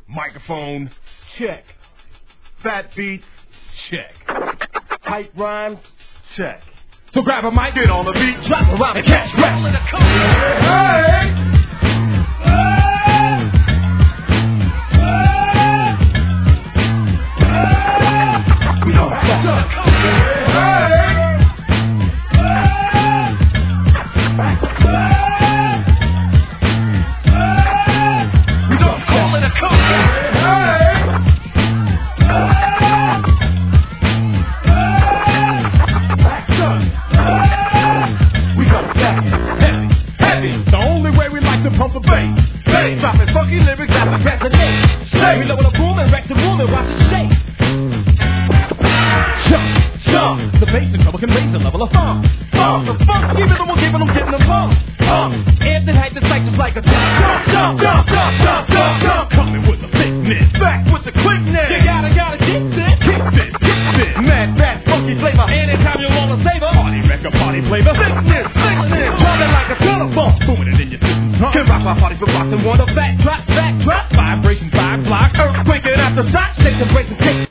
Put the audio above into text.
Microphone, check. Fat beats, check. Hype rhymes, check. So grab a mic, get on the beat, drop around and catch rap. We know dropping funky lyrics that we resonate. Say, we level the boom and wreck the room and watch it shake. Jump, the bass and trouble can raise the level of funk. The funk, keep it on, keep it on, getting the funk. Amp that hype the sight just like a jump. Coming with the thickness, back with the quickness. You gotta keep this. Mad, funky flavor. Anytime you wanna savor. Party record, party flavor. Sickness, drumming like a telephone. Booming it in your system. Can rock my party for rockin' one. Fat drop, vibration, vibe block, earthquake it after shock, shake the break and kick.